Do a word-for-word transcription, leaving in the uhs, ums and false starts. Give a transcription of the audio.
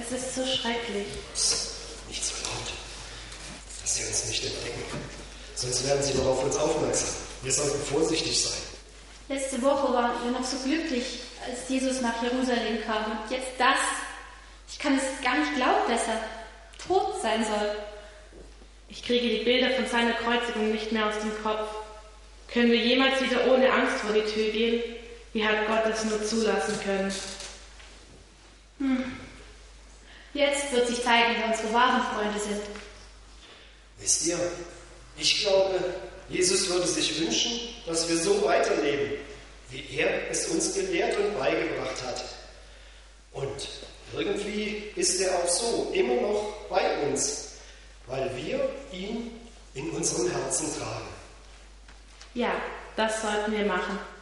Es ist so schrecklich. Psst, nicht so laut, dass sie uns nicht entdecken. Sonst werden sie noch auf uns aufmerksam. Wir sollten vorsichtig sein. Letzte Woche waren wir noch so glücklich, als Jesus nach Jerusalem kam. Und jetzt das. Ich kann es gar nicht glauben, dass er tot sein soll. Ich kriege die Bilder von seiner Kreuzigung nicht mehr aus dem Kopf. Können wir jemals wieder ohne Angst vor die Tür gehen? Wie hat Gott das nur zulassen können? Hm. Jetzt wird sich zeigen, wer unsere wahren Freunde sind. Wisst ihr, ich glaube, Jesus würde sich wünschen, dass wir so weiterleben, wie er es uns gelehrt und beigebracht hat. Und irgendwie ist er auch so immer noch bei uns, weil wir ihn in unserem Herzen tragen. Ja, das sollten wir machen.